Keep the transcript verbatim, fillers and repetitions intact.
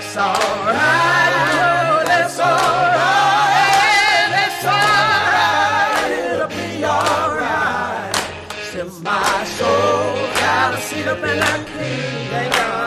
that's alright. Oh, that's alright. That's alright. It'll be alright. Still my soul got a seat up in that king. Thank God.